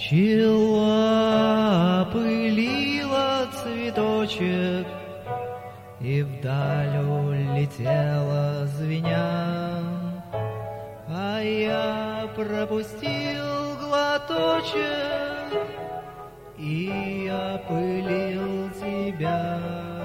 Пчела опылила цветочек и вдаль улетела звеня, а я пропустил глоточек и опылил тебя.